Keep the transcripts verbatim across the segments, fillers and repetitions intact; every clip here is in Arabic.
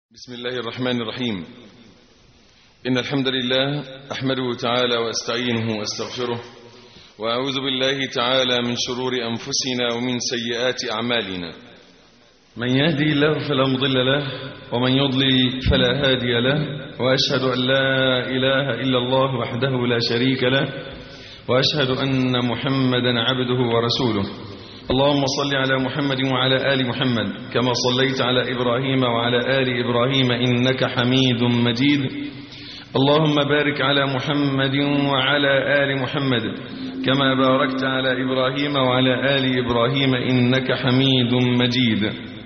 بسم الله الرحمن الرحيم. إن الحمد لله أحمده تعالى وأستعينه وأستغفره، وأعوذ بالله تعالى من شرور أنفسنا ومن سيئات أعمالنا. من يهدي الله فلا مضل له، ومن يضلل فلا هادي له، وأشهد أن لا إله إلا الله وحده لا شريك له، وأشهد أن محمدا عبده ورسوله. اللهم صل على محمد وعلى آل محمد كما صليت على إبراهيم وعلى آل إبراهيم إنك حميد مجيد. اللهم بارك على محمد وعلى آل محمد كما باركت على إبراهيم وعلى آل إبراهيم إنك حميد مجيد.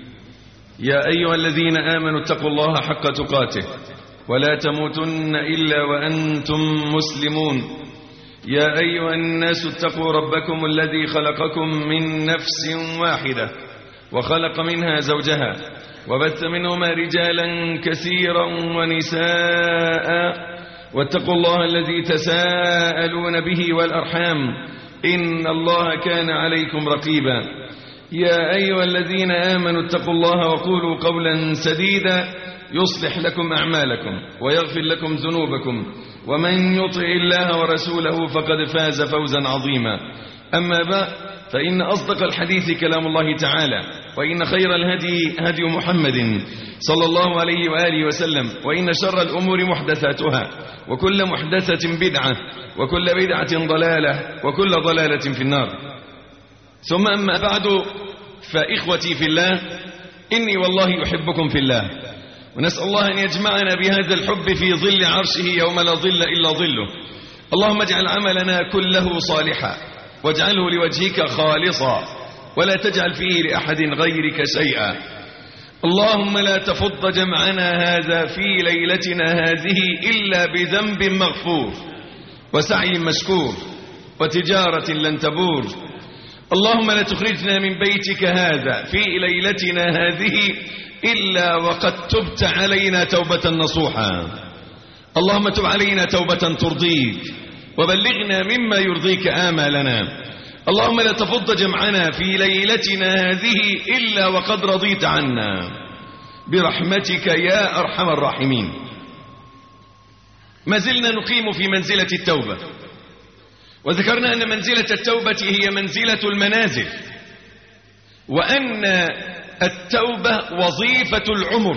يا أيها الذين آمنوا اتقوا الله حق تقاته ولا تموتن إلا وأنتم مسلمون. يا أيها الناس اتقوا ربكم الذي خلقكم من نفس واحدة وخلق منها زوجها وبث منهما رجالا كثيرا ونساء، واتقوا الله الذي تساءلون به والأرحام إن الله كان عليكم رقيبا. يا أيها الذين آمنوا اتقوا الله وقولوا قولا سديدا يصلح لكم أعمالكم ويغفر لكم ذنوبكم، ومن يطع الله ورسوله فقد فاز فوزا عظيما. أما بعد، فإن أصدق الحديث كلام الله تعالى، وإن خير الهدي هدي محمد صلى الله عليه وآله وسلم، وإن شر الأمور محدثاتها، وكل محدثة بدعة، وكل بدعة ضلالة، وكل ضلالة في النار. ثم أما بعد، فإخوتي في الله، إني والله يحبكم في الله، ونسأل الله أن يجمعنا بهذا الحب في ظل عرشه يوم لا ظل إلا ظله. اللهم اجعل عملنا كله صالحا، واجعله لوجهك خالصا، ولا تجعل فيه لأحد غيرك شيئا. اللهم لا تفض جمعنا هذا في ليلتنا هذه إلا بذنب مغفور، وسعي مشكور، وتجارة لن تبور. اللهم لا تخرجنا من بيتك هذا في ليلتنا هذه إلا وقد تبت علينا توبة نصوحا. اللهم تب علينا توبة ترضيك، وبلغنا مما يرضيك آمالنا. اللهم لا تفض جمعنا في ليلتنا هذه إلا وقد رضيت عنا برحمتك يا أرحم الراحمين. ما زلنا نقيم في منزلة التوبة، وذكرنا أن منزلة التوبة هي منزلة المنازل، وأن التوبة وظيفة العمر،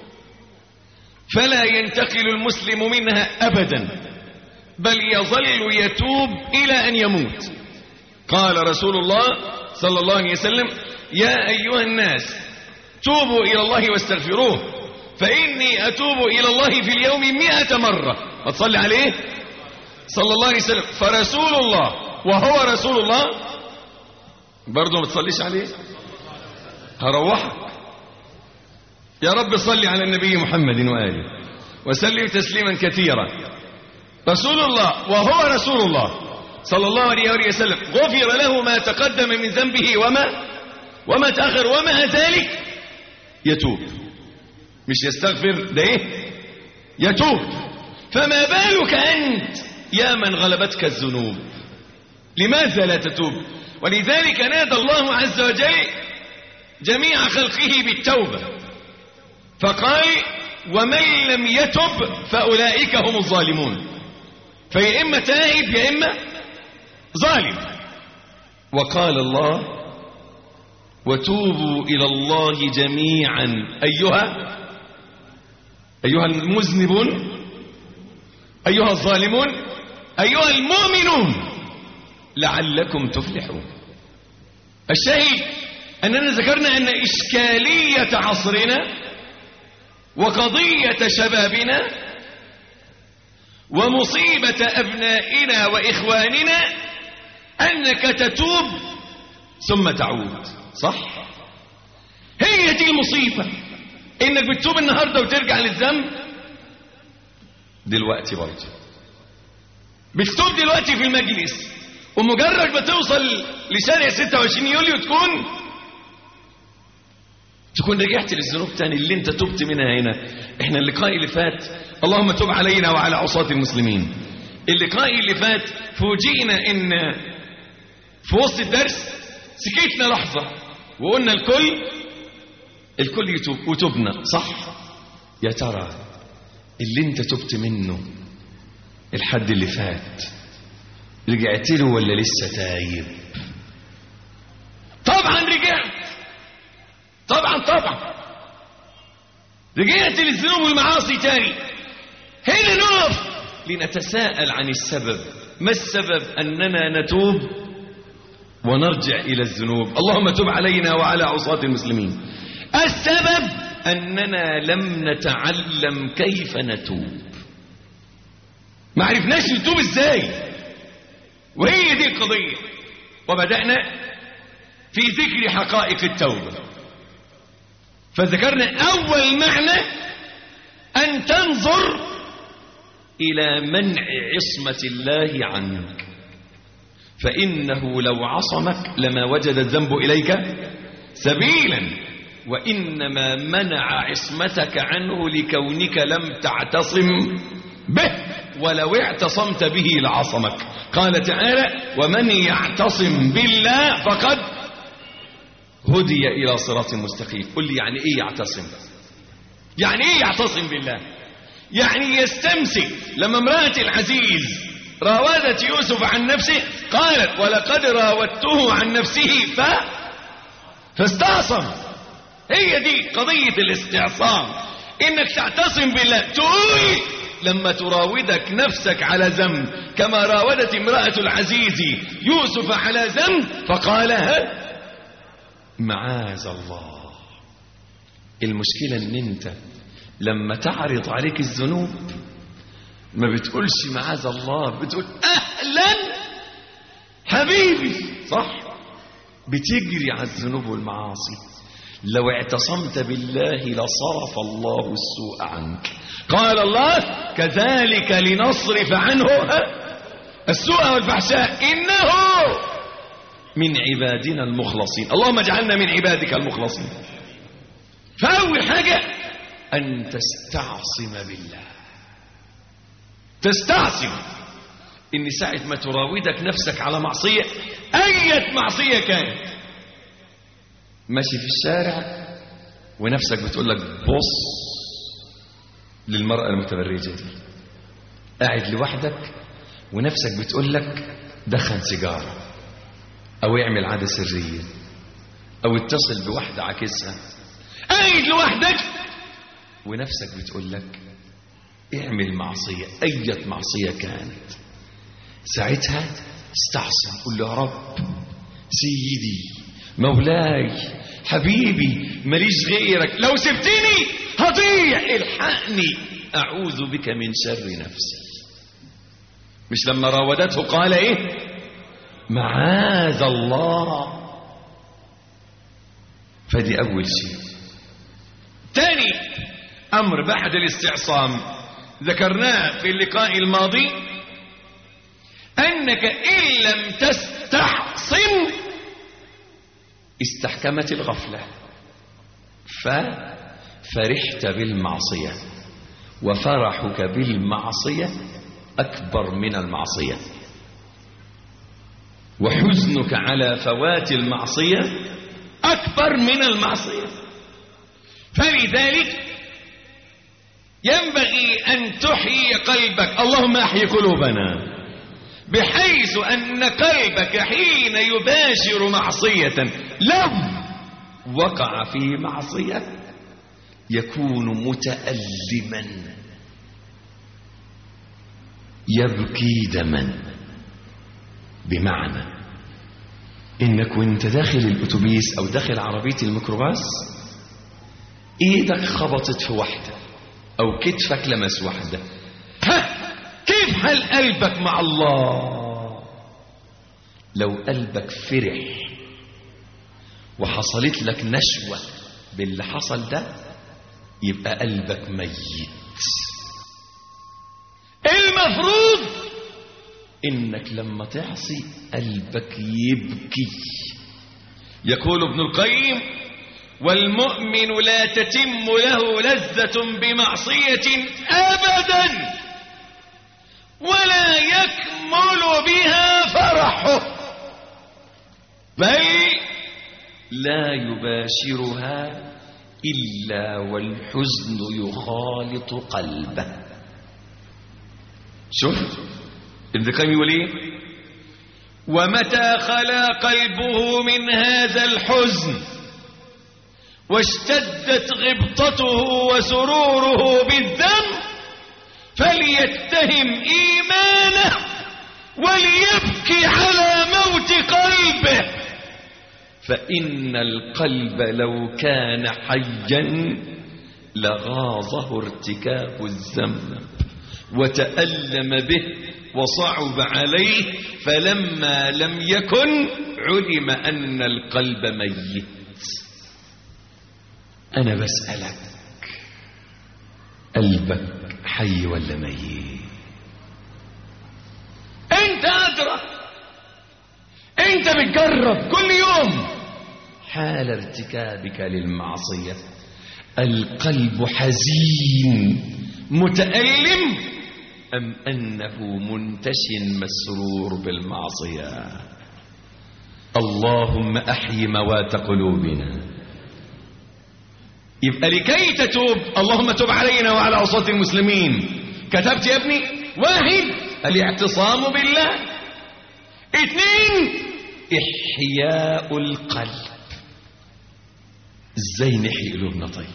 فلا ينتقل المسلم منها أبدا، بل يظل يتوب إلى أن يموت. قال رسول الله صلى الله عليه وسلم: يا أيها الناس توبوا إلى الله واستغفروه، فإني أتوب إلى الله في اليوم مئة مرة. وتصلي عليه صلى الله عليه وسلم. فرسول الله وهو رسول الله برضو ما تصليش عليه، هروحك. يا رب صل على النبي محمد وآله وسلم تسليما كثيرا. رسول الله وهو رسول الله صلى الله عليه وسلم غفر له ما تقدم من ذنبه وما وما تأخر، ومع ذلك يتوب. مش يستغفر، ده ايه؟ يتوب. فما بالك أنت يا من غلبتك الذنوب؟ لماذا لا تتوب؟ ولذلك نادى الله عز وجل جميع خلقه بالتوبة، فقال: ومن لم يتب فأولئك هم الظالمون. فيا إما تائب يا إما ظالم. وقال الله: وتوبوا إلى الله جميعا أيها أيها المذنبون، أيها الظالمون، أيها المؤمنون، لعلكم تفلحون. الشاهد أننا ذكرنا أن إشكالية عصرنا وقضية شبابنا ومصيبة أبنائنا وإخواننا أنك تتوب ثم تعود. صح؟ هي دي المصيبة، إنك بتتوب النهاردة وترجع للذنب دلوقتي، برضه بتتوب دلوقتي في المجلس، ومجرد ما توصل لشارع ستة وعشرين يوليو تكون تكون رجعت للذنوب تاني اللي انت تبت منها. هنا احنا اللقاء اللي فات، اللهم تب علينا وعلى عصاة المسلمين، اللقاء اللي فات فوجئنا ان في وسط الدرس سكتنا لحظة وقلنا الكل الكل يتوب، وتوبنا. صح؟ يا ترى اللي انت تبت منه الحد اللي فات رجعت له ولا لسه تايب؟ طبعا رجعت، طبعا طبعا رجعت للذنوب والمعاصي تاني. هنا نقف لنتساءل عن السبب. ما السبب أننا نتوب ونرجع إلى الذنوب؟ اللهم تب علينا وعلى عصاة المسلمين. السبب أننا لم نتعلم كيف نتوب، ما عرفناش نتوب ازاي، وهي دي القضية. وبدأنا في ذكر حقائق التوبة، فذكرنا أول معنى أن تنظر إلى منع عصمة الله عنك، فإنه لو عصمك لما وجد الذنب إليك سبيلا، وإنما منع عصمتك عنه لكونك لم تعتصم به، ولو اعتصمت به لعصمك. قال تعالى ومن يعتصم بالله فقد هدي إلى صراط مستقيم. قل لي يعني إيه يعتصم؟ يعني إيه يعتصم بالله؟ يعني يستمسك. لما امرأة العزيز راودت يوسف عن نفسه قالت ولقد راودته عن نفسه ف... فاستعصم. هي دي قضية الاستعصام، انك تعتصم بالله. تقول لما تراودك نفسك على ذنب كما راودت امرأة العزيز يوسف على ذنب فقالها معاذ الله. المشكلة ان انت لما تعرض عليك الذنوب ما بتقولش معاذ الله، بتقول اهلا حبيبي، صح؟ بتجري على الذنوب والمعاصي. لو اعتصمت بالله لصرف الله السوء عنك. قال الله كذلك لنصرف عنه السوء والفحشاء إنه من عبادنا المخلصين. اللهم اجعلنا من عبادك المخلصين. فأول حاجة أن تستعصم بالله. تستعصم إن ساعة ما تراودك نفسك على معصية، أية معصية كانت، ماشي في الشارع ونفسك بتقول لك بص للمرأة المتبرجة دي، قاعد لوحدك ونفسك بتقول لك دخن سيجارة او اعمل عادة سرية او اتصل بواحدة عكسها، قاعد لوحدك ونفسك بتقول لك اعمل معصية، اية معصية كانت، ساعتها استعصم. قل له يا رب سيدي مولاي حبيبي ماليش غيرك، لو سبتني هضيع، الحقني اعوذ بك من شر نفسي. مش لما راودته قال ايه؟ معاذ الله. فدي اول شيء. تاني امر بعد الاستعصام ذكرناه في اللقاء الماضي، انك ان لم تستعصم استحكمت الغفلة ففرحت بالمعصية، وفرحك بالمعصية أكبر من المعصية، وحزنك على فوات المعصية أكبر من المعصية. فلذلك ينبغي أن تحيي قلبك. اللهم أحيي قلوبنا بحيث أن قلبك حين يباشر معصية لو وقع في معصية يكون متألما يبكي دما. بمعنى إنك وانت داخل الأتوبيس أو داخل عربية الميكروباص إيدك خبطت في واحدة أو كتفك لمس واحدة، ها كيف حال قلبك مع الله؟ لو قلبك فرح وحصلت لك نشوة باللي حصل ده يبقى قلبك ميت. المفروض انك لما تعصي قلبك يبكي. يقول ابن القيم والمؤمن لا تتم له لذة بمعصية أبدا ولا يكمل بها فرحه، بل لا يباشرها إلا والحزن يخالط قلبه. شوف ابن القيم يقول ايه؟ ومتى خلا قلبه من هذا الحزن واشتدت غبطته وسروره بالذنب فليتهم إيمانه وليبكي على موت قلبه، فإن القلب لو كان حيا لغاظه ارتكاب الذنب وتألم به وصعب عليه، فلما لم يكن علم أن القلب ميت. أنا بسألك، قلبك حي ولا ميت؟ أنت أدرى، أنت بتجرب كل يوم حال ارتكابك للمعصية. القلب حزين متألم أم أنه منتشن مسرور بالمعصية؟ اللهم أحي موات قلوبنا. يبقى لكي تتوب اللهم تب علينا وعلى عصاة المسلمين. كتبت يا ابني؟ واحد الاعتصام بالله، اثنين إحياء القلب. ازاي نحيي قلوبنا؟ طيب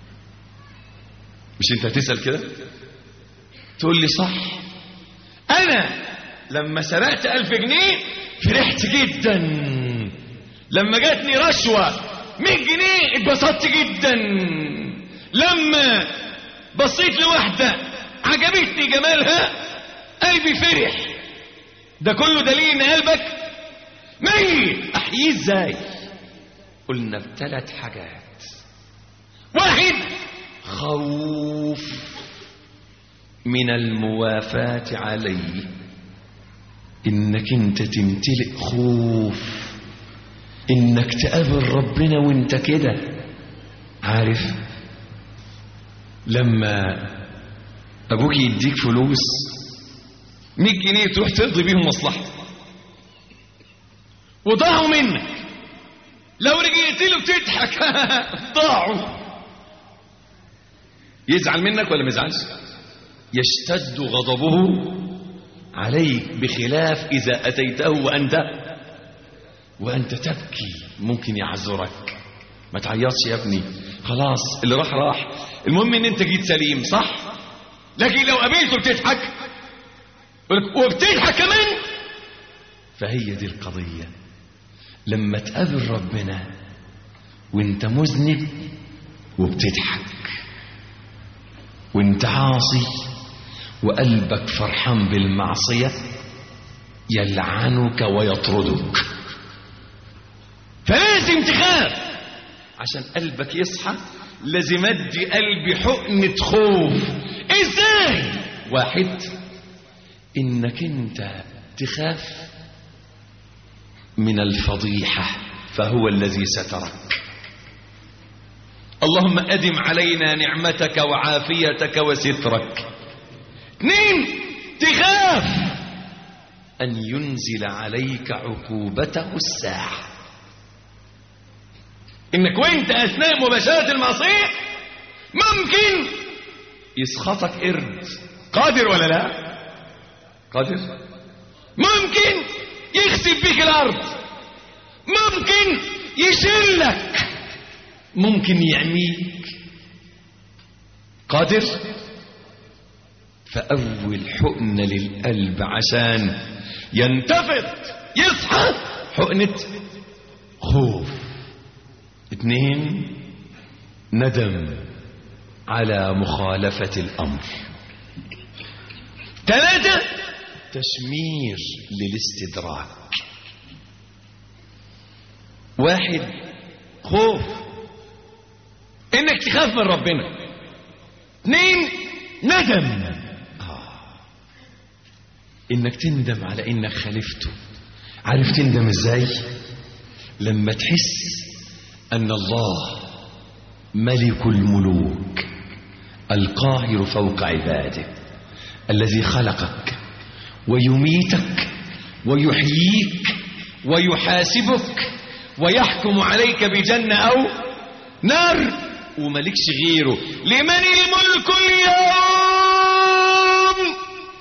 مش انت هتسأل كده تقول لي صح، انا لما سرقت ألف جنيه فرحت جدا، لما جاتني رشوة مية جنيه اتبسطت جدا، لما بصيت لواحدة عجبتني جمالها قلبي فرح. ده كله دليل ان قلبك ميت. احييه ازاي؟ قلنا بثلاث حاجات. واحد خوف من الموافاة عليه، انك انت تمتلئ خوف انك تقابل ربنا وانت كده. عارف لما ابوك يديك فلوس مية جنيه تروح تقضي بيهم مصلحة وضاعوا منك، لو رجعت له بتضحك ضاعوا، يزعل منك ولا ما يزعلش؟ يشتد غضبه عليك، بخلاف إذا أتيته وأنت وأنت تبكي ممكن يعذرك. ما تعيطش يا ابني، خلاص اللي راح راح، المهم ان انت جيت سليم، صح؟ لكن لو قابلته بتضحك وبتضحك كمان، فهي دي القضية. لما تقابل ربنا وانت مذنب وبتضحك، وانت عاصي وقلبك فرحان بالمعصية، يلعنك ويطردك. فلازم تخاف عشان قلبك يصحى. لازم ادي قلبي حقنة خوف. ازاي؟ واحد، انك انت تخاف من الفضيحة فهو الذي سترك. اللهم أدم علينا نعمتك وعافيتك وسترك. اثنين، تخاف أن ينزل عليك عقوبته الساعة، إنك وإنت أثناء مباشرة المعصية ممكن يسخطك قرد. قادر ولا لا؟ قادر. ممكن يخسف بك الأرض، ممكن يشلك، ممكن يعميك. قادر. فأول حقنة للقلب عشان ينتفض يصحى حقنة خوف. اثنين، ندم على مخالفة الأمر. ثلاثة، تشمير للاستدراك. واحد، خوف انك تخاف من ربنا. اثنين، ندم آه. انك تندم على انك خالفته. عارف تندم ازاي؟ لما تحس ان الله ملك الملوك القاهر فوق عباده، الذي خلقك ويميتك ويحييك ويحاسبك ويحكم عليك بجنة أو نار، وملكش غيره. لمن الملك اليوم؟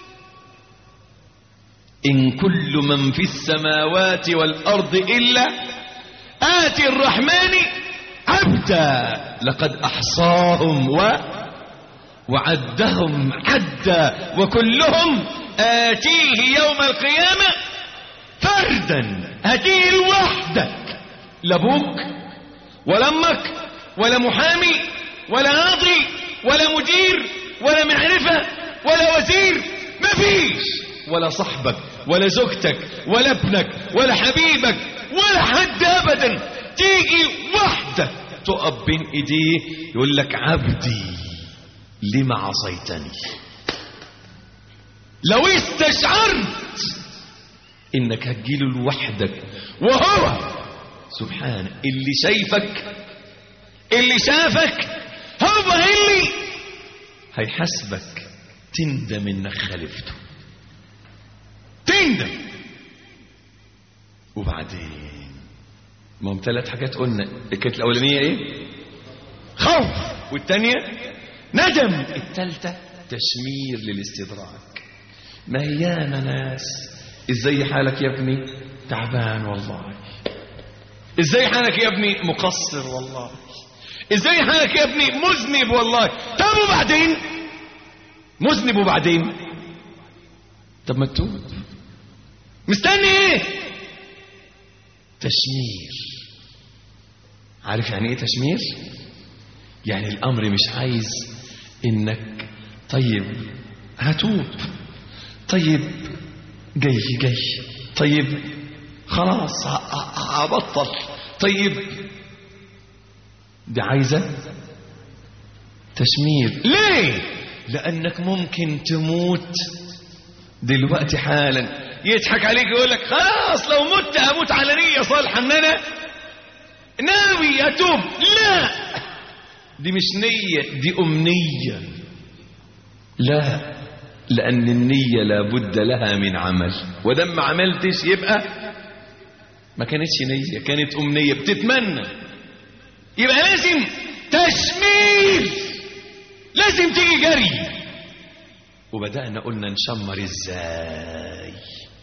إن كل من في السماوات والأرض إلا آتي الرحمن عبدا لقد أحصاهم و وعدهم عدا وكلهم آتيه يوم القيامة فردا. هاتيه لوحدك، لا ابوك ولا امك ولا محامي ولا قاضي ولا مدير ولا معرفة ولا وزير، مفيش، ولا صاحبك ولا زوجتك ولا ابنك ولا حبيبك ولا حد ابدا. تيجي وحدك تقف بين ايديه يقول لك عبدي لما عصيتني. لو استشعرت انك هتجيله لوحدك وهو سبحانه اللي شايفك اللي شافك هو اللي هيحاسبك، تندم انك خالفته، تندم. وبعدين ما هم ثلاث حاجات قلنا. كانت الاولانيه ايه؟ خوف، والثانيه ندم، الثالثه تشمير للاستدراك. ما هي ياما ناس ازاي حالك يا ابني؟ تعبان والله. ازاي حالك يا ابني؟ مقصر والله. ازاي حالك يا ابني؟ مذنب والله. طب وبعدين؟ مذنب وبعدين؟ طب ما تتوب، مستني ايه؟ تشمير. عارف يعني ايه تشمير؟ يعني الامر مش عايز انك طيب هتوب، طيب جاي جاي، طيب خلاص هبطل، طيب دي عايزة تشمير. ليه؟ لأنك ممكن تموت دلوقتي حالا. يضحك عليك يقول لك خلاص لو مت أموت على نية صالحة ان انا ناوي اتوب. لا، دي مش نية، دي أمنية. لا، لأن النية لابد لها من عمل، ودم ما عملتش يبقى ما كانتش نية، كانت أمنية بتتمنى. يبقى لازم تشمير، لازم تيجي جري. وبدأنا قلنا نشمر ازاي.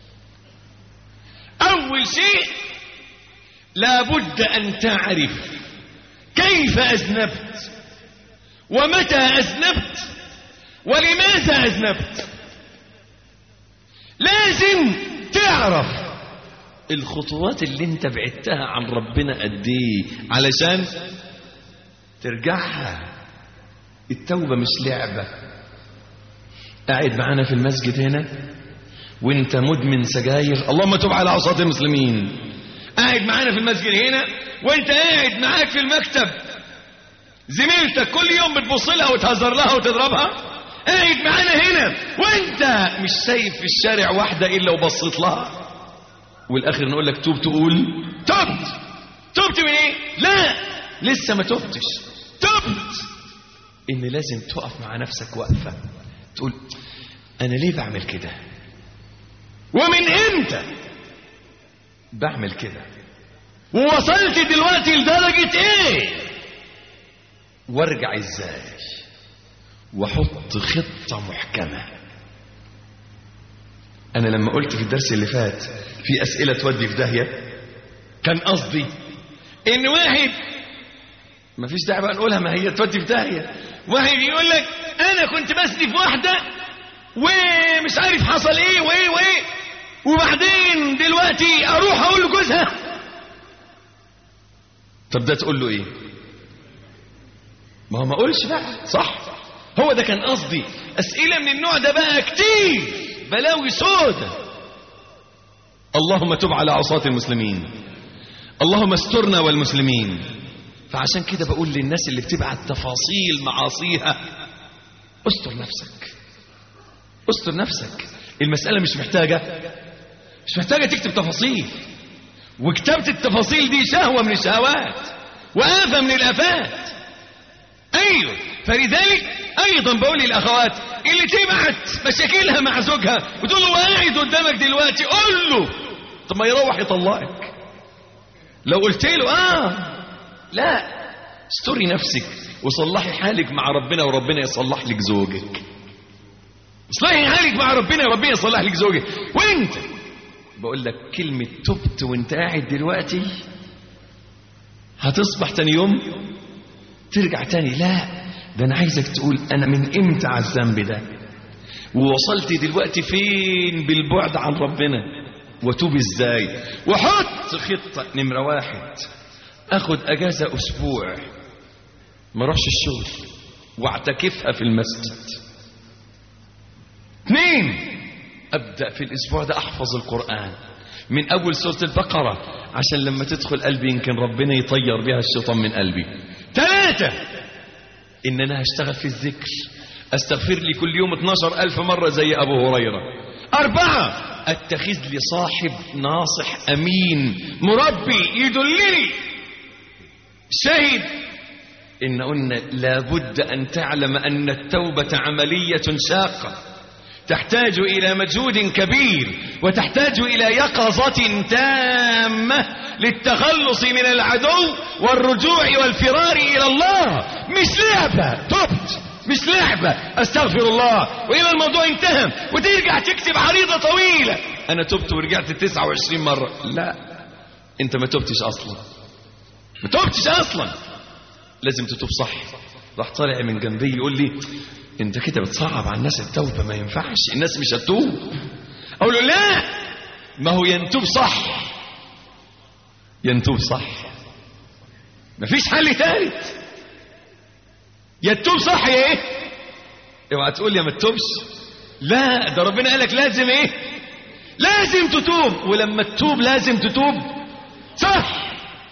أول شيء لابد أن تعرف كيف أذنبت ومتى أذنبت ولماذا أذنبت. لازم تعرف الخطوات اللي انت بعدتها عن ربنا قد ايه علشان ترجعها. التوبة مش لعبة. قاعد معانا في المسجد هنا وانت مدمن سجاير، اللهم تب على عصاة المسلمين. قاعد معانا في المسجد هنا وانت قاعد معاك في المكتب زميلتك كل يوم بتبص لها وتهزر لها وتضربها. قاعد معانا هنا وانت مش شايف في الشارع واحدة الا وبصيت لها، والاخر نقول لك توب، تقول تبت. تبت من ايه؟ لا، لسه ما تبتش. تبت ان لازم تقف مع نفسك وقفة تقول انا ليه بعمل كده، ومن امتى بعمل كده، ووصلت دلوقتي لدرجة ايه، وارجع ازاي، وحط خطة محكمة. انا لما قلت في الدرس اللي فات في اسئلة تودي في داهية، كان قصدي ان واحد ما فيش داعي بقى نقولها، ما هي تودي في داهية. واحد يقول لك انا كنت بسني في واحدة ومش عارف حصل ايه وايه وايه، وبعدين دلوقتي اروح اقول لجوزها. طب ده تقول له ايه؟ ما هو ما اقولش بقى، صح؟ هو ده كان قصدي. اسئلة من النوع ده بقى كتير، بلاوي سودة. اللهم تب على عصاة المسلمين، اللهم استرنا والمسلمين. فعشان كده بقول للناس اللي بتبعت تفاصيل معاصيها استر نفسك، استر نفسك. المسألة مش محتاجة مش محتاجة تكتب تفاصيل، وكتابة التفاصيل دي شهوة من الشهوات وآفة من الآفات. أيوه، فلذلك أيضا بقول للأخوات اللي تبعت مشاكلها مع زوجها وتقول له قاعد قدامك دلوقتي، قول له طب ما يروح يطلقك. لو قلت له آه لا، استري نفسك وصلحي حالك مع ربنا وربنا يصلح لك زوجك. اصلحي حالك مع ربنا وربنا يصلح لك زوجك. وانت بقول لك كلمة تبت وانت قاعد دلوقتي هتصبح تاني يوم ترجع تاني. لا، ده انا عايزك تقول انا من امتى على الذنب ده ووصلت دلوقتي فين بالبعد عن ربنا وتوب ازاي. وحط خطة. نمرة واحد، اخد اجازة اسبوع ما اروحش الشغل واعتكفها في المسجد. اثنين، ابدأ في الاسبوع ده احفظ القرآن من اول سورة البقرة عشان لما تدخل قلبي يمكن ربنا يطير بها الشيطان من قلبي. ثلاثة، ان انا هشتغل في الذكر، استغفر لي كل يوم اتناشر الف مرة زي ابو هريرة. اربعة، اتخذ لي صاحب ناصح امين مربي يدلني. شاهد ان قلنا لابد ان تعلم ان التوبة عملية شاقة تحتاج الى مجهود كبير وتحتاج الى يقظة تامة للتخلص من العدو والرجوع والفرار الى الله. مش لعبة تبت، مش لعبة استغفر الله وإلى الموضوع انتهى وترجع تكتب عريضة طويلة انا تبت ورجعت تسعة وعشرين مرة. لا، انت ما تبتش اصلا، ما تبتش اصلا. لازم تتوب صح. راح طالع من جنبي يقول لي انت كده بتصعب على الناس التوبة، ما ينفعش، الناس مش هتتوب. اقول له لا، ما هو ينتوب صح، ينتوب صح، مفيش حل ثالث. يتوب صح يا ايه؟ اوعى تقول يا ما تتوبش. لا، ده ربنا قالك لازم ايه؟ لازم تتوب، ولما تتوب لازم تتوب صح.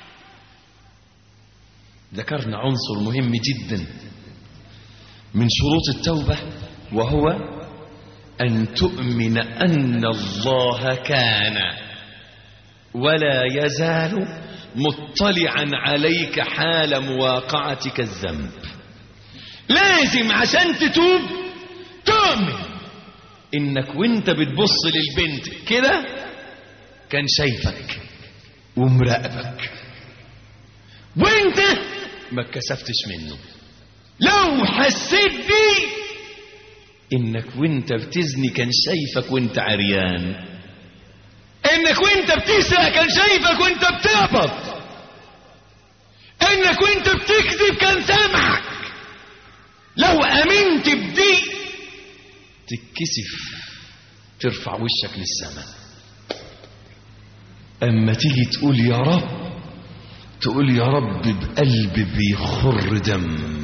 ذكرنا عنصر مهم جدا من شروط التوبة وهو أن تؤمن أن الله كان ولا يزال مطلعا عليك حال مواقعتك الذنب. لازم عشان تتوب تؤمن إنك وانت بتبص للبنت كده كان شايفك ومراقبك وانت ما اتكسفتش منه. لو حسيت بيه انك وانت بتزني كان شايفك وانت عريان، انك وانت بتسرق كان شايفك وانت بتقبض، انك وانت بتكذب كان سامعك. لو امنت بدي تتكسف ترفع وشك للسماء. اما تيجي تقول يا رب تقول يا رب بقلب بيخر دم.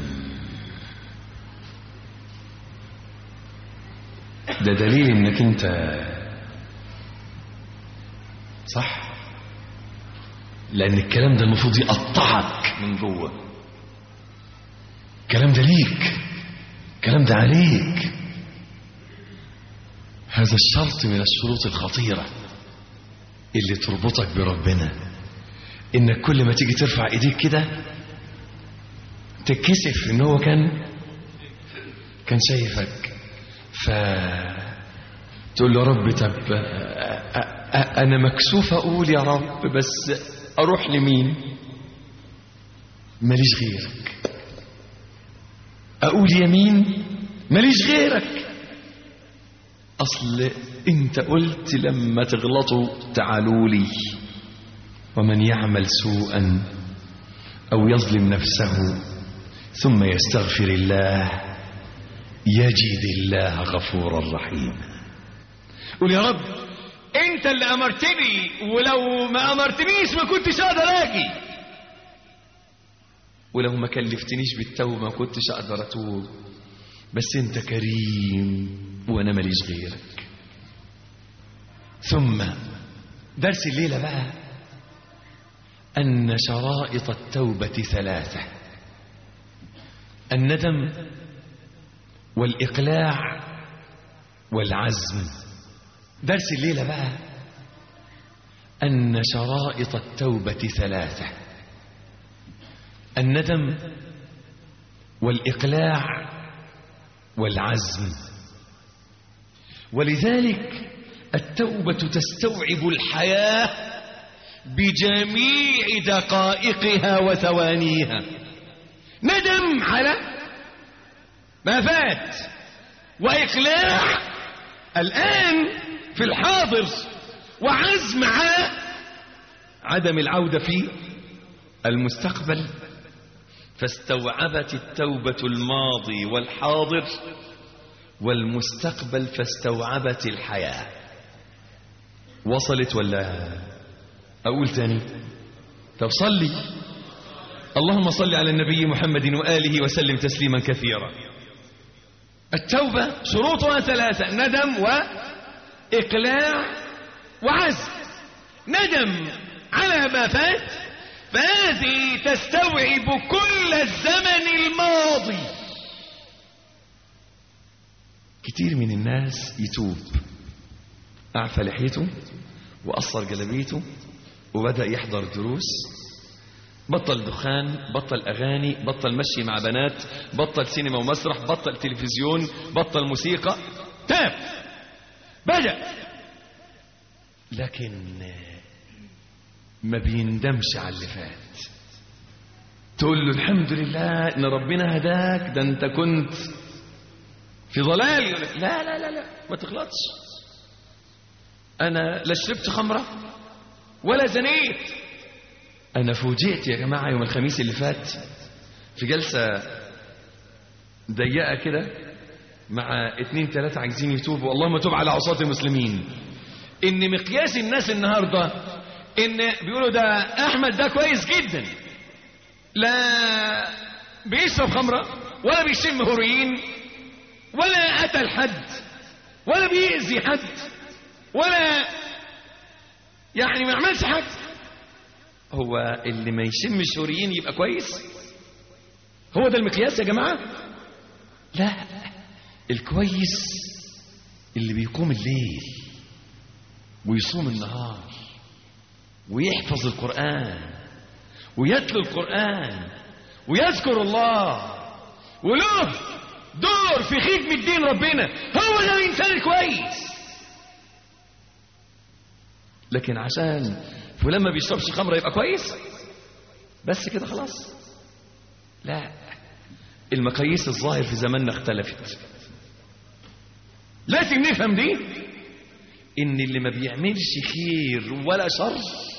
ده دليل انك انت صح، لان الكلام ده المفروض يقطعك من جوه. الكلام ده ليك، الكلام ده عليك. هذا الشرط من الشروط الخطيرة اللي تربطك بربنا، انك كل ما تيجي ترفع ايديك كده تتكسف ان هو كان كان شايفك. ف تقول له يا رب طب انا مكسوف اقول يا رب، بس اروح لمين؟ ماليش غيرك. اقول يمين ماليش غيرك. اصل انت قلت لما تغلطوا تعالوا لي ومن يعمل سوءا او يظلم نفسه ثم يستغفر الله يجد الله غفورا رحيما. قول يا رب انت اللي امرتني، ولو ما امرتنيش ما كنتش اقدر اجي، ولو ما كلفتنيش بالتوبه ما كنتش اقدر اتوب، بس انت كريم وانا ماليش غيرك. ثم درس الليله بقى ان شرائط التوبه ثلاثه: الندم والإقلاع والعزم. درس الليلة بقى أن شرائط التوبة ثلاثة: الندم والإقلاع والعزم. ولذلك التوبة تستوعب الحياة بجميع دقائقها وثوانيها. ندم على ما فات، وإقلاع الآن في الحاضر، وعزم على عدم العودة في المستقبل. فاستوعبت التوبة الماضي والحاضر والمستقبل، فاستوعبت الحياة. وصلت ولا أقول تاني؟ طب صلي. اللهم صل على النبي محمد وآله وسلم تسليما كثيرا. التوبة شروطها ثلاثة: ندم وإقلاع وعزم. ندم على ما فات، فهذه تستوعب كل الزمن الماضي. كتير من الناس يتوب، أعفى لحيته وأصر جلبيته وبدأ يحضر دروس، بطل دخان، بطل أغاني، بطل مشي مع بنات، بطل سينما ومسرح، بطل تلفزيون، بطل موسيقى، تاب، بدأ، لكن ما بيندمش على اللي فات. تقول له الحمد لله ان ربنا هداك، ده انت كنت في ضلال. لا لا لا لا، ما تغلطش. انا لا شربت خمرة ولا زنيت. انا فوجئت يا جماعة يوم الخميس اللي فات في جلسة ضيقة كده مع اتنين تلاتة عايزين يتوبوا، اللهم توب على عصاة المسلمين، ان مقياس الناس النهاردة ان بيقولوا ده احمد ده كويس جدا، لا بيشرب خمرة ولا بيشم هيروين ولا قتل حد ولا بيأذي حد ولا يعني ما عملش حد. هو اللي ما يشمش هيروين يبقى كويس؟ هو ده المقياس يا جماعة؟ لا، الكويس اللي بيقوم الليل ويصوم النهار ويحفظ القرآن ويتلو القرآن ويذكر الله وله دور في خدمة الدين ربنا، هو ده الإنسان الكويس. لكن عشان فلان ما بيشربش خمرة يبقى كويس بس كده خلاص؟ لا، المقاييس الظاهر في زماننا اختلفت. لازم نفهم دي، ان اللي ما بيعملش خير ولا شر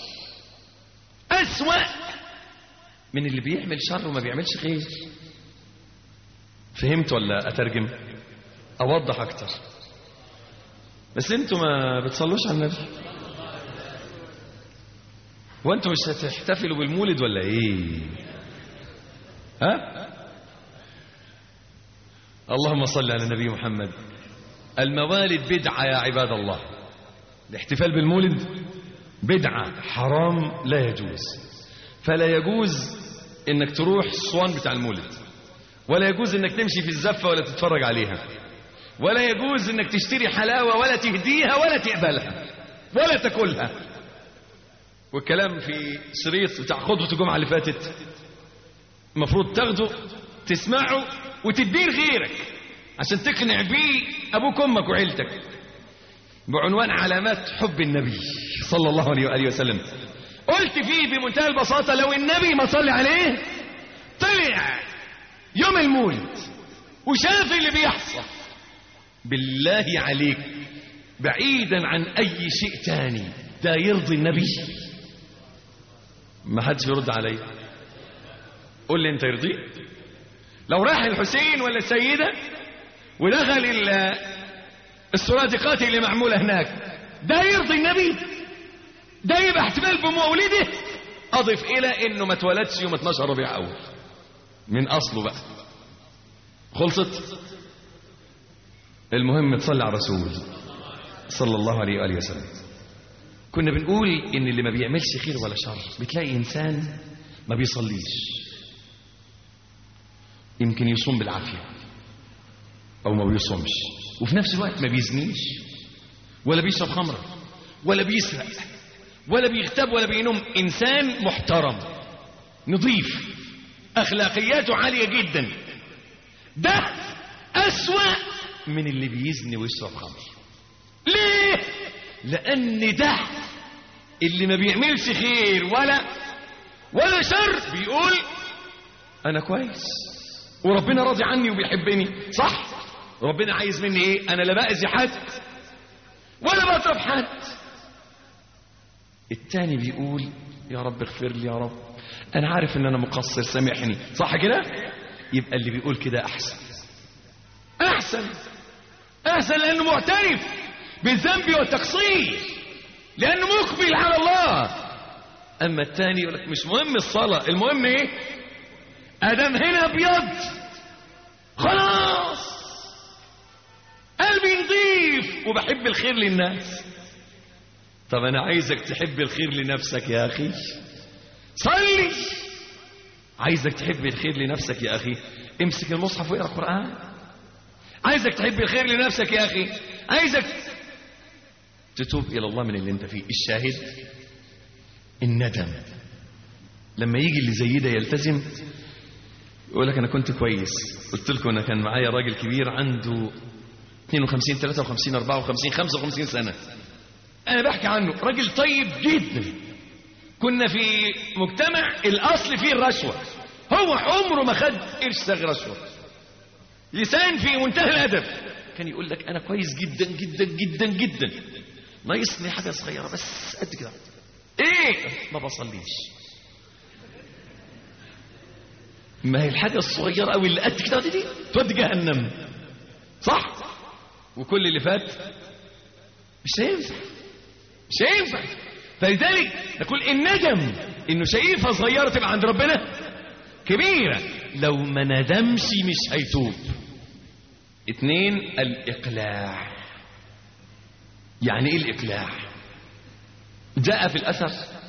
أسوأ من اللي بيعمل شر وما بيعملش خير. فهمت ولا أترجم؟ أوضح أكتر. بس انتوا ما بتصلوش على النبي، وانتوا مش هتحتفلوا بالمولد ولا ايه؟ ها؟ اللهم صل على النبي محمد. الموالد بدعة يا عباد الله. الاحتفال بالمولد بدعة، حرام، لا يجوز. فلا يجوز انك تروح الصوان بتاع المولد، ولا يجوز انك تمشي في الزفة ولا تتفرج عليها، ولا يجوز انك تشتري حلاوة ولا تهديها ولا تقبلها ولا تاكلها. والكلام في شريط بتاع خطبة الجمعة اللي فاتت المفروض تاخده تسمعه وتديه لغيرك عشان تقنع بيه ابوك وامك وعيلتك، بعنوان علامات حب النبي صلى الله عليه وآله وسلم. قلت فيه بمنتهى البساطة لو النبي ما صلي عليه طلع يوم المولد وشاف اللي بيحصل، بالله عليك بعيدا عن اي شيء تاني، ده يرضي النبي؟ ما حدش يرد علي. قول لي انت يرضي؟ لو راح الحسين ولا السيدة ودخل السرادقات اللي معمولة هناك، ده يرضي النبي؟ ده يبقى احتفال بمولده؟ اضف الى انه ما اتولدش يوم اتناشر ربيع اول من اصله بقى. خلصت؟ المهم تصلي على الرسول صلى الله عليه وآله وسلم. كنا بنقول ان اللي ما بيعملش خير ولا شر، بتلاقي انسان ما بيصليش، يمكن يصوم بالعافية او ما بيصومش، وفي نفس الوقت ما بيزنيش ولا بيشرب خمرة ولا بيسرق ولا بيغتاب ولا بينم، انسان محترم نظيف اخلاقياته عالية جدا. ده اسوأ من اللي بيزني ويشرب خمر. ليه؟ لان ده اللي ما بيعملش خير ولا ولا شر بيقول انا كويس وربنا راضي عني وبيحبني، صح؟ ربنا عايز مني ايه؟ انا لا باذي حد ولا بضرب حد. التاني بيقول يا رب اغفر لي يا رب، انا عارف ان انا مقصر سامحني، صح كده؟ يبقى اللي بيقول كده احسن احسن احسن لانه معترف بالذنب والتقصير، لانه مقبل على الله. اما التاني يقول لك مش مهم الصلاة، المهم ايه؟ ادم هنا ابيض خلاص قلبي نظيف وبحب الخير للناس. طب انا عايزك تحب الخير لنفسك يا اخي، صلي. عايزك تحب الخير لنفسك يا اخي، امسك المصحف واقرا القرآن. عايزك تحب الخير لنفسك يا اخي، عايزك تتوب الى الله من اللي انت فيه. الشاهد الندم. لما يجي اللي زي ده يلتزم يقول لك انا كنت كويس. قلت لكم انا كان معايا راجل كبير عنده اثنين وخمسين ثلاثة وخمسين أربعة وخمسين خمسة وخمسين سنة، انا بحكي عنه راجل طيب جدا. كنا في مجتمع الاصل فيه الرشوة، هو عمره ما خد قرش صاغ رشوة، لسان في منتهى الادب. كان يقول لك انا كويس جدا جدا جدا جدا، ناقصني حاجه صغيره بس قد كده. ايه؟ ما بصليش. ما هي الحاجه الصغيره قوي اللي قد كده دي تودي جهنم، صح؟ وكل اللي فات مش هينفع مش هينفع. فلذلك نقول الندم انه شايفها صغيره تبقى عند ربنا كبيره. لو ما ندمش مش هيتوب. اثنين الاقلاع. يعني ايه الاقلاع؟ جاء في الاثر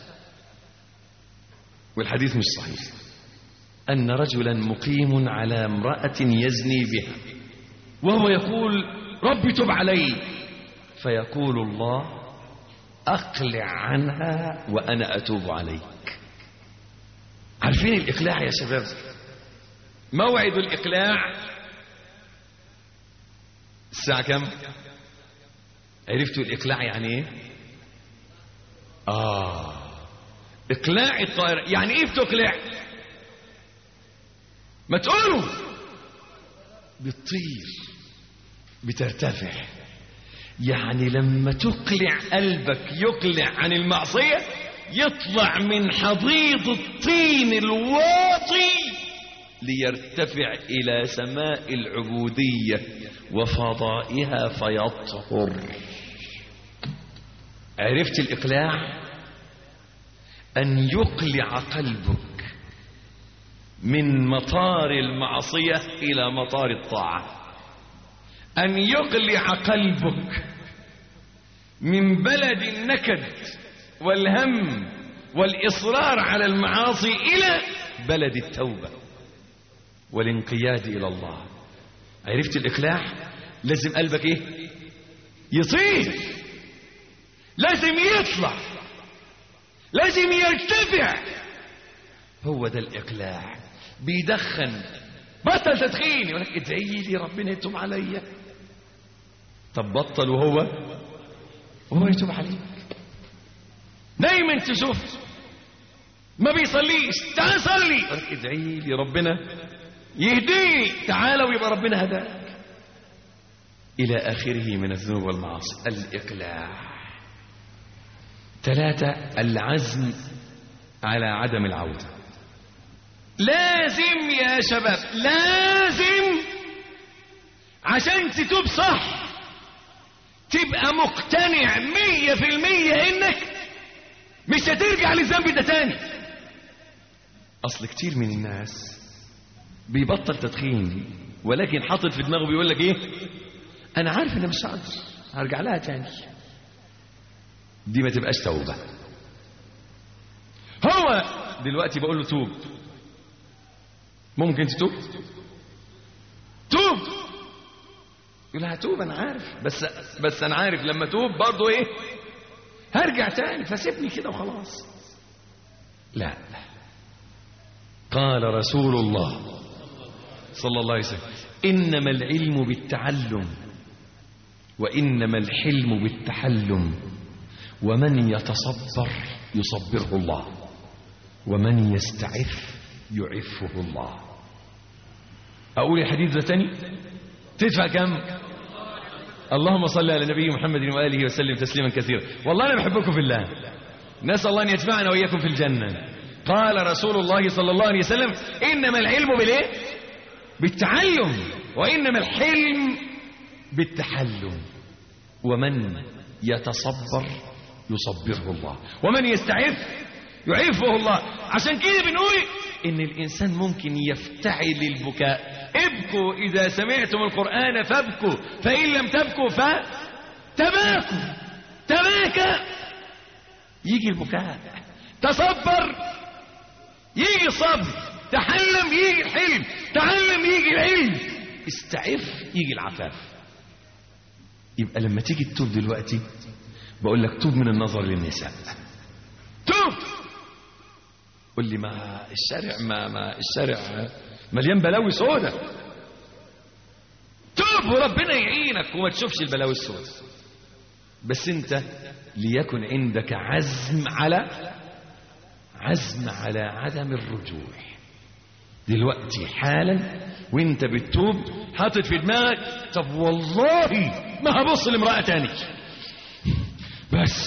والحديث مش صحيح ان رجلا مقيم على امرأة يزني بها وهو يقول ربي تب علي، فيقول الله اقلع عنها وانا اتوب عليك. عارفين الاقلاع يا شباب؟ موعد الاقلاع الساعة كم؟ عرفتوا الاقلاع يعني ايه؟ اه اقلاع الطائرة. يعني ايه بتقلع؟ ما تقولوا بتطير بترتفع. يعني لما تقلع قلبك يقلع عن المعصية يطلع من حضيض الطين الواطي ليرتفع إلى سماء العبودية وفضائها فيطهر. عرفت الإقلاع؟ أن يقلع قلبك من مطار المعصية إلى مطار الطاعة، أن يقلع قلبك من بلد النكد والهم والإصرار على المعاصي إلى بلد التوبة والانقياد إلى الله. عرفت الإقلاع؟ لازم قلبك إيه؟ يطير، لازم يطلع، لازم يرتفع. هو ده الإقلاع. بيدخن بطل تدخين يقول لك ادعي لي ربنا يتوب عليا. طب بطل وهو وهو يتوب عليك. دايما تشوف ما بيصليش تعال صلي يقول لك ادعي لي ربنا يهديك، تعال ويبقى ربنا هداك إلى آخره من الذنوب والمعاصي. الإقلاع. ثلاثة العزم على عدم العودة. لازم يا شباب لازم عشان تتوب صح تبقى مقتنع مية في المية انك مش هترجع للذنب ده تاني. اصل كتير من الناس بيبطل تدخين ولكن حاطط في دماغه بيقول لك ايه؟ انا عارف ان مش هقدر هرجع لها تاني. دي ما تبقاش توبة. هو دلوقتي بقول له توب، ممكن تتوب؟ توب. يقول هتوب انا عارف بس بس انا عارف لما توب برضه ايه؟ هرجع تاني فسيبني كده وخلاص. لا، قال رسول الله صلى الله عليه وسلم انما العلم بالتعلم وانما الحلم بالتحلم ومن يتصبر يصبره الله ومن يستعف يعفه الله. اقول الحديث ده تاني؟ تدفع كم؟ اللهم صل على نبي محمد وآله وسلم تسليما كثيرا. والله أنا بحبكم في الله، نسأل الله أن يجمعنا وإياكم في الجنة. قال رسول الله صلى الله عليه وسلم: إنما العلم بالإيه؟ بالتعلم، وإنما الحلم بالتحلم. ومن يتصبر يصبره الله، ومن يستعف يعفه الله. عشان كده بنقول إن الإنسان ممكن يفتعل البكاء. ابكوا إذا سمعتم القرآن فابكوا، فإن لم تبكوا فتباكوا. تباكى يجي البكاء، تصبر يجي الصبر، تحلم يجي الحلم، تعلم يجي العلم، استعف يجي العفاف. يبقى لما تيجي تتوب دلوقتي بقول لك توب من النظر للنساء. توب. قل لي ما الشارع ما ما الشارع مليان بلاوي سودة. توب وربنا يعينك وما تشوفش البلاوي السودة. بس انت ليكن عندك عزم على عزم على عدم الرجوع دلوقتي حالا. وانت بتتوب حاطط في دماغك طب والله ما هبص لامرأة تاني بس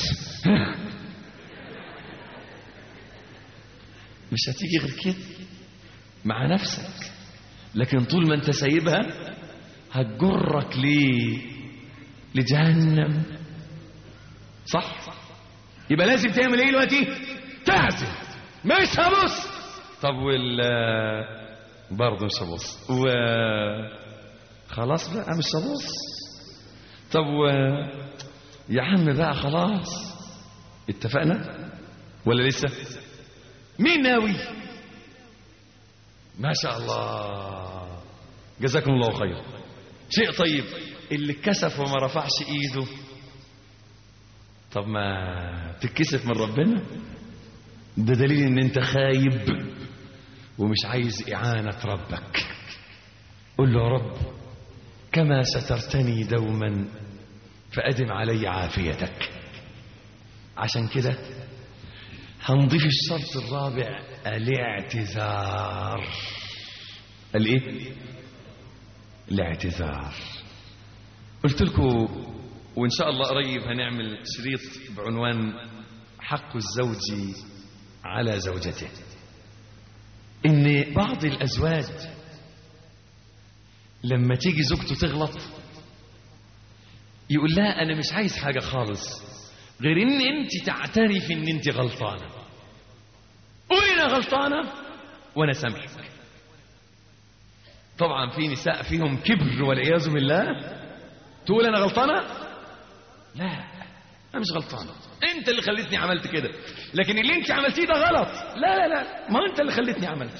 مش هتيجي غير كده مع نفسك. لكن طول ما انت سايبها هتجرك ليه؟ لجهنم. صح؟ يبقى لازم تعمل ايه دلوقتي؟ تعزم. مش هبص. طب وال برضه مش هبص و خلاص بقى مش هبص. طب و يا عم بقى خلاص اتفقنا ولا لسه؟ مين ناوي؟ ما شاء الله جزاكم الله خير. شيء طيب. اللي كسف وما رفعش ايده طب ما تتكسف من ربنا؟ ده دليل ان انت خايب ومش عايز اعانة ربك. قل له يا رب كما سترتني دوما فأدم علي عافيتك. عشان كده هنضيف الشرط الرابع الاعتذار. الايه؟ الاعتذار. قلت لكم وان شاء الله قريب هنعمل شريط بعنوان حق الزوج على زوجته. ان بعض الازواج لما تيجي زوجته تغلط يقول لها انا مش عايز حاجة خالص غير ان انت تعترف ان انت غلطانة. قولي انا غلطانة وانا سامحك. طبعا في نساء فيهم كبر والعياذ بالله تقول انا غلطانة. لا انا مش غلطانة، انت اللي خلتني عملت كده، لكن اللي انت عملتيه ده غلط. لا لا لا ما انت اللي خلتني عملت.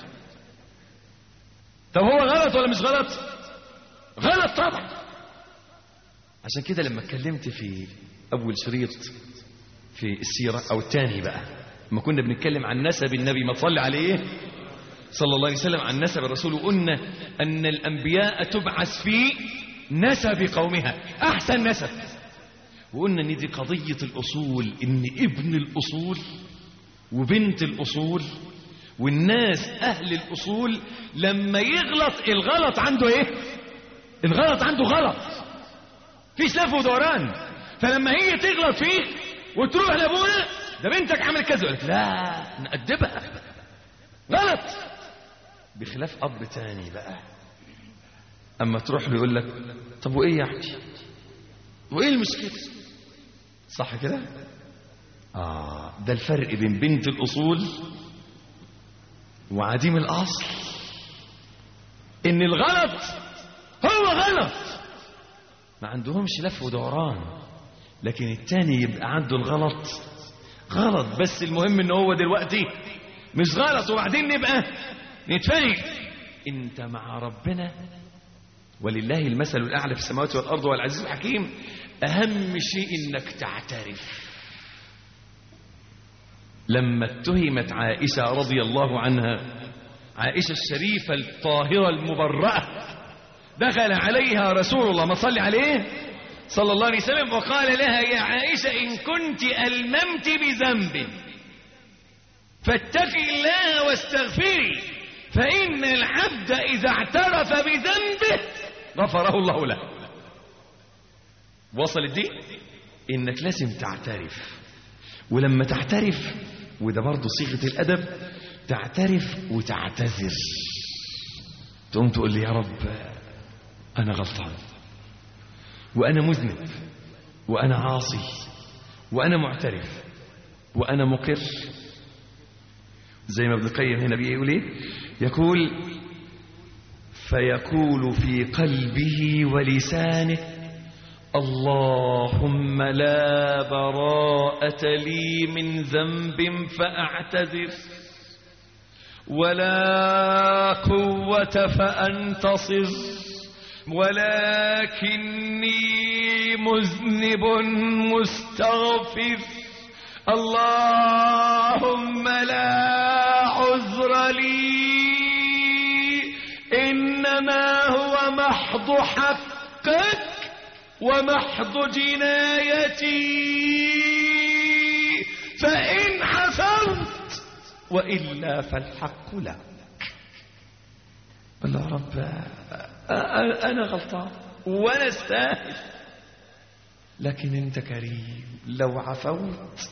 طب هو غلط ولا مش غلط؟ غلط طبعا. عشان كده لما اتكلمت في اول شريط في السيرة او الثاني بقى لما كنا بنتكلم عن نسب النبي ما تصلي عليه صلى الله عليه وسلم عن نسب الرسول، وقلنا ان الانبياء تبعث في نسب قومها احسن نسب. وقلنا ان دي قضية الاصول، ان ابن الاصول وبنت الاصول والناس اهل الاصول لما يغلط الغلط عنده ايه؟ الغلط عنده غلط فيش لف ودوران. فلما هي تغلط فيه وتروح لابونا ده بنتك عملت كذا، قالت لا نأدبها غلط. بخلاف اب تاني بقى اما تروح له يقول لك طب وايه يعني وايه المشكله؟ صح كده؟ اه ده الفرق بين بنت الاصول وعديم الاصل، ان الغلط هو غلط ما عندهمش لف ودوران، لكن التاني يبقى عنده الغلط غلط بس المهم ان هو دلوقتي مش غلط، وبعدين نبقى نتفاهم. انت مع ربنا ولله المثل الاعلى في السماوات والارض والعزيز الحكيم. اهم شيء انك تعترف. لما اتهمت عائشة رضي الله عنها، عائشة الشريفة الطاهرة المبرأة، دخل عليها رسول الله ما صلي عليه صلى الله عليه وسلم وقال لها يا عائشة إن كنت ألممت بذنب فاتقي الله واستغفري فإن العبد إذا اعترف بذنبه غفره الله له. وصل الدين إنك لازم تعترف، ولما تعترف، وده برضه صيغة الأدب، تعترف وتعتذر. تقوم تقول لي يا رب أنا غلطان، وأنا مذنب، وأنا عاصي، وأنا معترف، وأنا مقر. زي ما ابن القيم هنا بيقول ايه؟ يقول فيقول في قلبه ولسانه اللهم لا براءة لي من ذنب فأعتذر، ولا قوة فأنتصر، ولكني مذنب مستغفر. اللهم لا عذر لي، إنما هو محض حقك ومحض جنايتي، فإن عفوت وإلا فالحق لك. قال له رب أنا غلطان وأنا استاهل، لكن أنت كريم، لو عفوت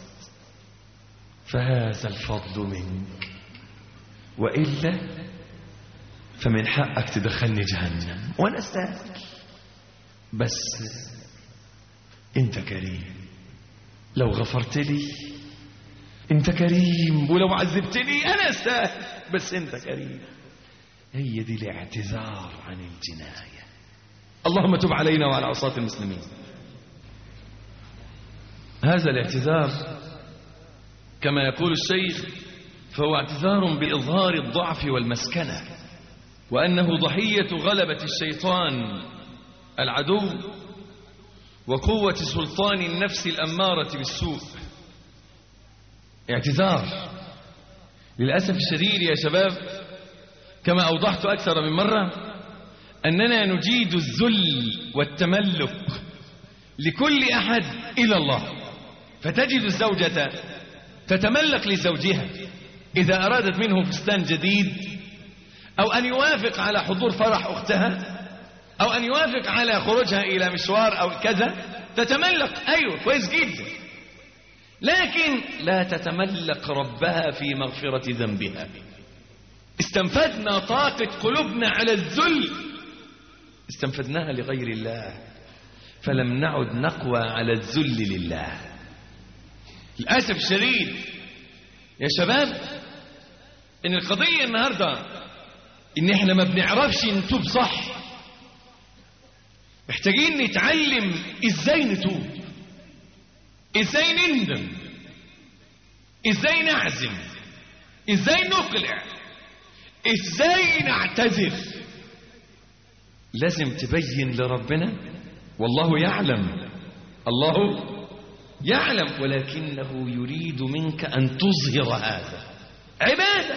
فهذا الفضل منك، وإلا فمن حقك تدخلني جهنم وأنا استاهل، بس أنت كريم، لو غفرت لي أنت كريم، ولو عذبتني أنا استاهل، بس أنت كريم. هي دي الاعتذار عن الجناية. اللهم تب علينا وعلى عصاة المسلمين. هذا الاعتذار كما يقول الشيخ فهو اعتذار بإظهار الضعف والمسكنة، وأنه ضحية غلبة الشيطان العدو وقوة سلطان النفس الأمارة بالسوء. اعتذار للأسف الشديد يا شباب، كما أوضحت أكثر من مرة، أننا نجيد الذل والتملك لكل أحد إلى الله. فتجد الزوجة تتملك لزوجها إذا أرادت منه فستان جديد، أو أن يوافق على حضور فرح أختها، أو أن يوافق على خروجها إلى مشوار أو كذا، تتملك. أيوة كويس جدا، لكن لا تتملك ربها في مغفرة ذنبها. استنفدنا طاقة قلوبنا على الذل، استنفدناها لغير الله، فلم نعد نقوى على الذل لله. للأسف الشديد يا شباب إن القضية النهاردة إن إحنا ما بنعرفش نتوب صح. محتاجين نتعلم إزاي نتوب، إزاي نندم، إزاي نعزم، إزاي نقلع، إزاي نعتذر. لازم تبين لربنا والله يعلم، الله يعلم، ولكنه يريد منك أن تظهر هذا عبادة.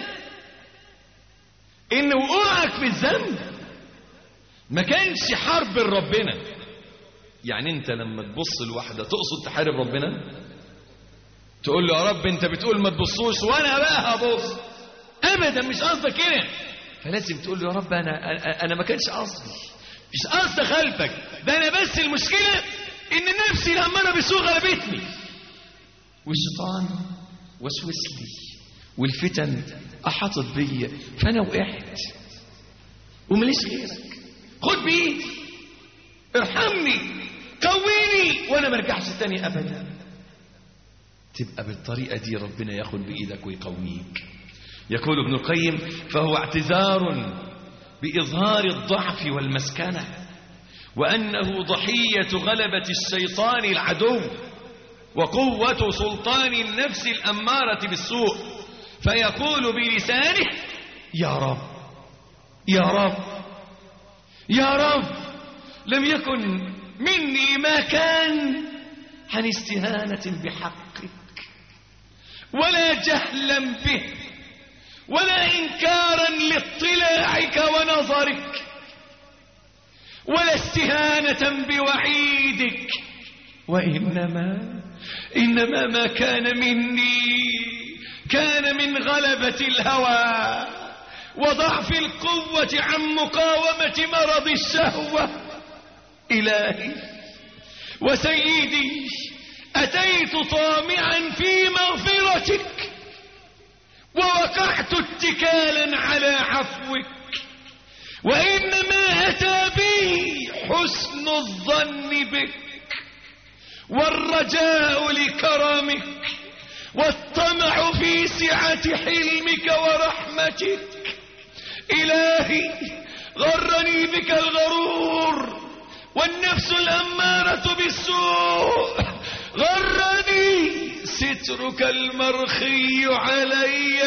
إن وقوعك في الذنب ما كانش حرب ربنا. يعني أنت لما تبص لواحدة تقصد تحارب ربنا؟ تقول له يا رب أنت بتقول ما تبصوش وأنا بقى هبص. أبدا مش قصدك كده. فلازم تقول له يا رب أنا أنا ما كانش قصدي، مش قصدي خلفك، ده أنا بس المشكلة إن نفسي لما أنا بسوء غلبتني، والشيطان وسوس لي، والفتن أحاطت بي، فأنا وقعت ومليش غيرك. خد بإيدي، ارحمني، قويني، وأنا ما ارجعش تاني أبدا. تبقى بالطريقة دي ربنا ياخد بإيدك ويقويك. يقول ابن القيم فهو اعتذار بإظهار الضعف والمسكنة، وأنه ضحية غلبة الشيطان العدو وقوة سلطان النفس الأمارة بالسوء. فيقول بلسانه يا رب يا رب يا رب، لم يكن مني ما كان عن استهانة بحقك، ولا جهلا به، ولا إنكارا لاطلاعك ونظرك، ولا استهانة بوعيدك، وإنما إنما ما كان مني كان من غلبة الهوى وضعف القوة عن مقاومة مرض الشهوة. إلهي وسيدي، أتيت طامعا في مغفرتك ووقعت اتكالا على عفوك، وإنما أتى بي حسن الظن بك والرجاء لكرمك والطمع في سعة حلمك ورحمتك. إلهي غرني بك الغرور والنفس الأمارة بالسوء، غرني سترك المرخي علي،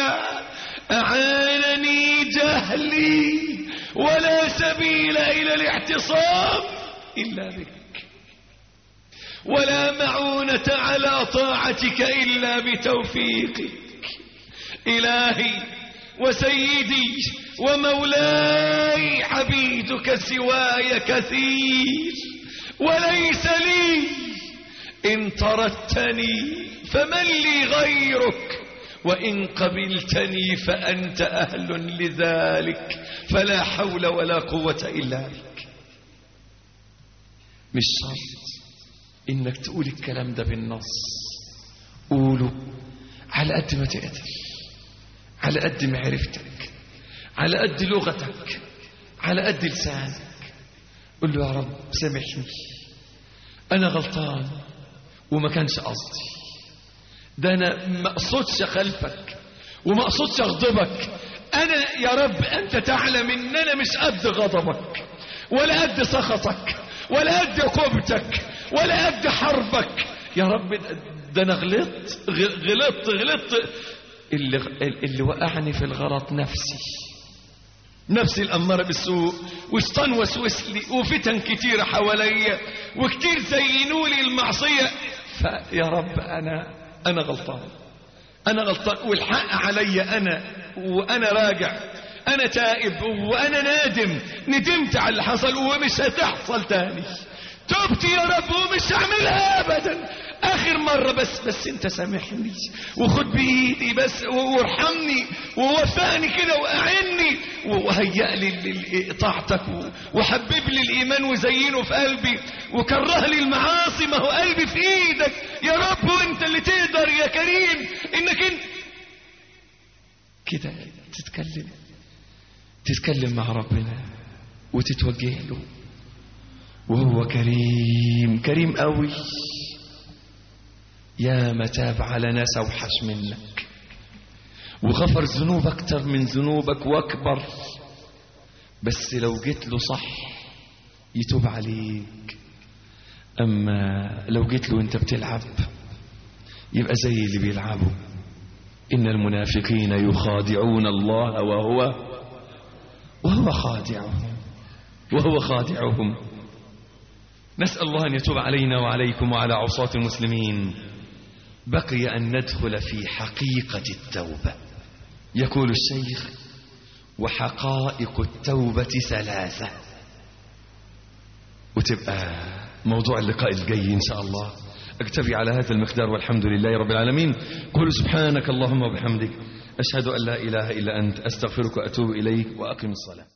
أعانني جهلي ولا سبيل إلى الاعتصام إلا بك، ولا معونة على طاعتك إلا بتوفيقك. إلهي وسيدي ومولاي، عبيدك سواي كثير وليس لي، إن طردتني فمن لي غيرك، وإن قبلتني فأنت أهل لذلك، فلا حول ولا قوة إلا بك. مش شرط إنك تقول الكلام ده بالنص، قوله على قد ما تقدر، على قد معرفتك، على قد لغتك، على قد لسانك. قل له يا رب سامحني، أنا غلطان وما كانش قصدي، ده أنا ما أقصدش خلفك وما أقصدش أغضبك. أنا يا رب أنت تعلم إن أنا مش قد غضبك ولا قد سخطك ولا قد عقوبتك ولا قد حربك يا رب. ده أنا غلطت غلطت غلطت اللي, اللي وقعني في الغلط نفسي نفسي الأمارة بالسوء، وشيطان وسوس لي، وفتن كتيرة حواليا، وكتير زينوا لي المعصية. فيا رب أنا أنا غلطان، أنا غلطان، والحق علي أنا، وأنا راجع، أنا تائب وأنا نادم، ندمت على اللي حصل ومش هتحصل تاني، تبت يا رب ومش هعملها أبدا، آخر مرة بس بس أنت سامحني وخد بإيدي بس وارحمني ووفقني كده وأعني وهيأ لي طاعتك وحبب لي الإيمان وزينه في قلبي وكره لي المعاصي. ما هو قلبي في إيدك يا رب، وأنت اللي تقدر يا كريم إنك أنت كده تتكلم تتكلم مع ربنا وتتوجه له، وهو كريم كريم قوي. يا متاب على ناس اوحش منك وغفر ذنوب اكتر من ذنوبك واكبر، بس لو جيت له صح يتوب عليك. اما لو جيت له انت بتلعب يبقى زي اللي بيلعبوا. ان المنافقين يخادعون الله وهو وهو خادعهم وهو خادعهم. نسأل الله أن يتوب علينا وعليكم وعلى عصاة المسلمين. بقي أن ندخل في حقيقة التوبة. يقول الشيخ: وحقائق التوبة ثلاثة. وتبقى موضوع اللقاء الجاي إن شاء الله. اكتفي على هذا المقدار والحمد لله رب العالمين. قل سبحانك اللهم وبحمدك، أشهد أن لا إله إلا أنت، أستغفرك وأتوب إليك، وأقم الصلاة.